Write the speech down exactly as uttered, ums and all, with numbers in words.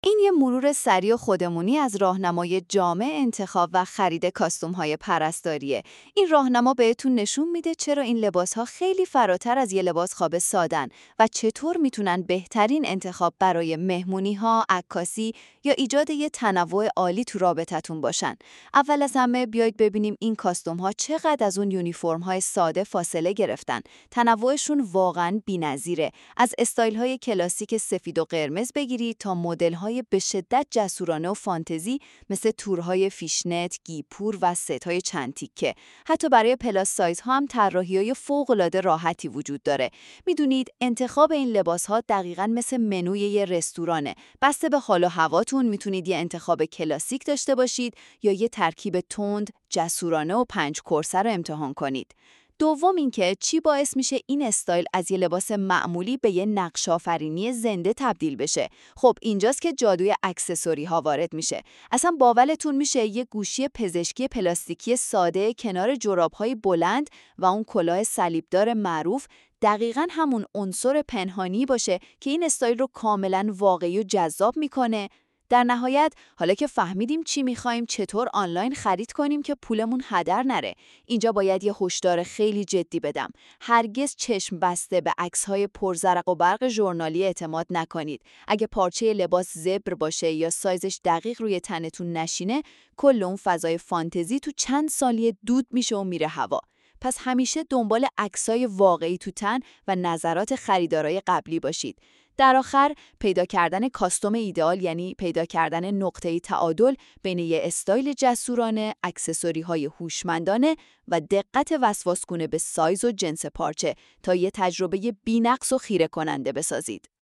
این یه مرور سریع و خودمونی از راهنمای جامع انتخاب و خرید کاستوم‌های پرستاریه. این راهنما بهتون نشون میده چرا این لباس‌ها خیلی فراتر از یه لباس خواب سادن و چطور میتونن بهترین انتخاب برای مهمونی‌ها، عکاسی یا ایجاد یه تنوع عالی تو رابطتون باشن. اول از همه بیایید ببینیم این کاستوم‌ها چقدر از اون یونیفرم‌های ساده فاصله گرفتن. تنوعشون واقعاً بی‌نظیره. از استایل‌های کلاسیک سفید و قرمز بگیرید تا مدل‌های به شدت جسورانه و فانتزی مثل تورهای فیشنت، گیپور و ست‌های چند تیکه. حتی برای پلاس سایزها هم طراحی‌های فوق‌العاده راحتی وجود داره. میدونید انتخاب این لباس‌ها دقیقاً مثل منوی یه رستورانه. بسته به حال و هواتون میتونید یه انتخاب کلاسیک داشته باشید یا یه ترکیب تند، جسورانه و پنج کورسه رو امتحان کنید. دوم اینکه چی باعث میشه این استایل از یه لباس معمولی به یه نقش‌آفرینی زنده تبدیل بشه. خب اینجاست که جادوی اکسسوری ها وارد میشه. اصلا باورتون میشه یه گوشی پزشکی پلاستیکی ساده کنار جوراب‌های بلند و اون کلاه صلیبدار معروف دقیقاً همون عنصر پنهانی باشه که این استایل رو کاملاً واقعی و جذاب میکنه. در نهایت، حالا که فهمیدیم چی میخوایم، چطور آنلاین خرید کنیم که پولمون هدر نره، اینجا باید یه هشدار خیلی جدی بدم. هرگز چشم بسته به عکس‌های پرزرق و برق ژورنالی اعتماد نکنید. اگه پارچه لباس زبر باشه یا سایزش دقیق روی تنتون نشینه، کل اون فضای فانتزی تو چند ثانیه دود میشه و میره هوا. پس همیشه دنبال عکسای واقعی تو تن و نظرات خریدارای قبلی باشید. در آخر، پیدا کردن کاستوم ایدئال یعنی پیدا کردن نقطه تعادل بین یه استایل جسورانه، اکسسوری‌های هوشمندانه و دقت وسواسگونه به سایز و جنس پارچه تا یه تجربه بی‌نقص و خیره کننده بسازید.